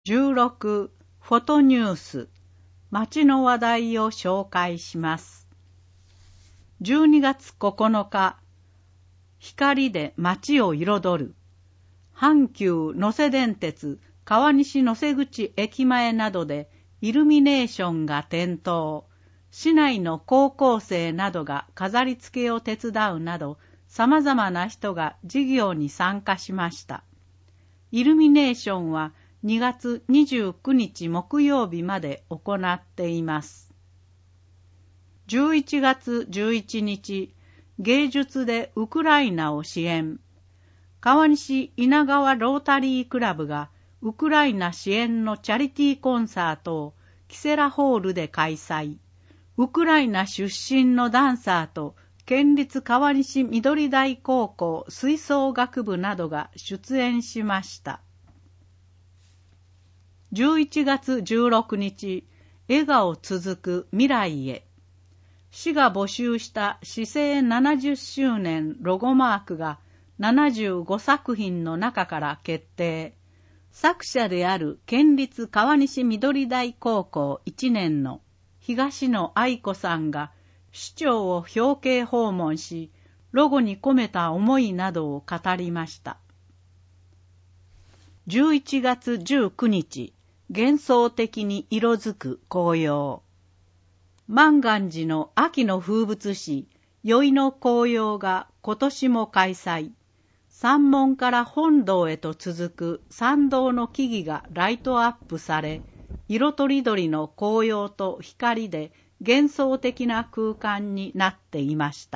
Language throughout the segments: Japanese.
16フォトニュース、街の話題を紹介します。12月9日、光で街を彩る。阪急能勢電鉄川西能勢口駅前などでイルミネーションが点灯。市内の高校生などが飾り付けを手伝うなど、様々な人が事業に参加しました。イルミネーションは2月29日木曜日まで行っています。11月11日、芸術でウクライナを支援。川西稲川ロータリークラブがウクライナ支援のチャリティーコンサートをキセラホールで開催。ウクライナ出身のダンサーと県立川西緑台高校吹奏楽部などが出演しました。11月16日、笑顔続く未来へ。市が募集した市政70周年ロゴマークが75作品の中から決定。作者である県立川西緑台高校1年の東野愛子さんが市長を表敬訪問し、ロゴに込めた思いなどを語りました。11月19日、幻想的に色づく紅葉。万願寺の秋の風物詩、宵の紅葉が今年も開催。山門から本堂へと続く参道の木々がライトアップされ、色とりどりの紅葉と光で幻想的な空間になっていました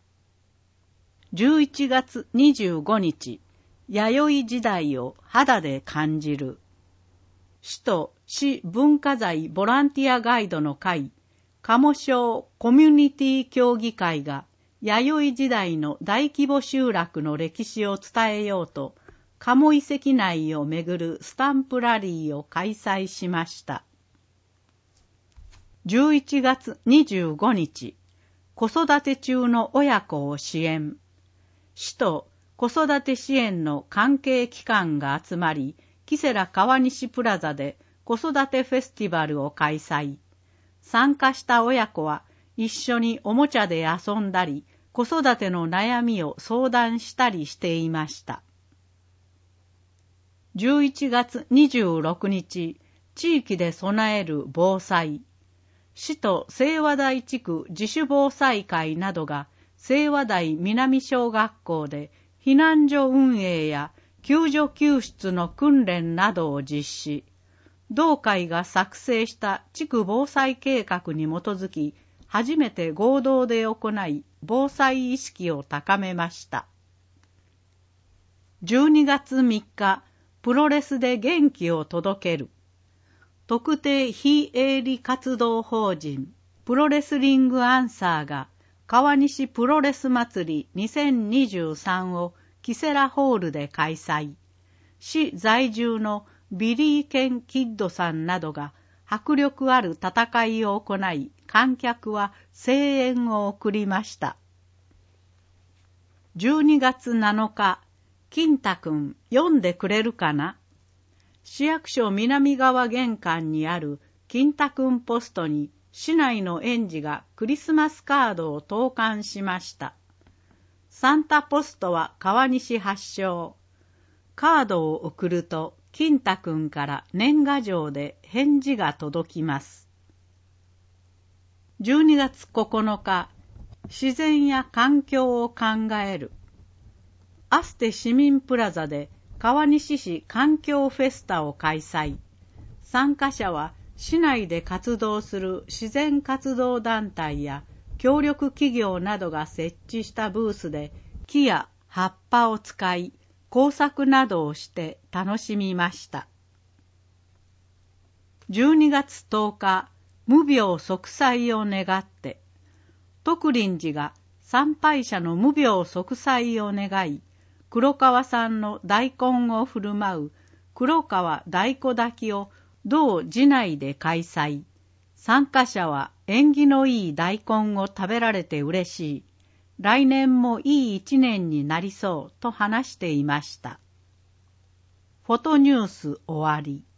。11月25日、弥生時代を肌で感じる。市と市文化財ボランティアガイドの会、鴨荘コミュニティ協議会が弥生時代の大規模集落の歴史を伝えようと、鴨遺跡内をめぐるスタンプラリーを開催しました。11月25日、子育て中の親子を支援。市と子育て支援の関係機関が集まり、キセラ川西プラザで子育てフェスティバルを開催。参加した親子は一緒におもちゃで遊んだり、子育ての悩みを相談したりしていました。11月26日、地域で備える防災。市と清和台地区自主防災会などが清和台南小学校で避難所運営や救助救出の訓練などを実施。同会が作成した地区防災計画に基づき、初めて合同で行い、防災意識を高めました。12月3日、プロレスで元気を届ける。特定非営利活動法人プロレスリングアンサーが川西プロレス祭り2023をキセラホールで開催。市在住のビリー・ケン・キッドさんなどが迫力ある戦いを行い、観客は声援を送りました。12月7日、金太くん読んでくれるかな？市役所南側玄関にある金太くんポストに市内の園児がクリスマスカードを投函しました。サンタポストは川西発祥。カードを送ると金太くんから年賀状で返事が届きます。12月9日、自然や環境を考える。アステ市民プラザで川西市環境フェスタを開催。参加者は市内で活動する自然活動団体や協力企業などが設置したブースで木や葉っぱを使い工作などをして楽しみました。12月10日、無病息災を願って、徳林寺が参拝者の無病息災を願い、黒川産の大根を振る舞う黒川大根炊きを同寺内で開催。参加者は縁起のいい大根を食べられて嬉しい。来年もいい一年になりそうと話していました。フォトニュース終わり。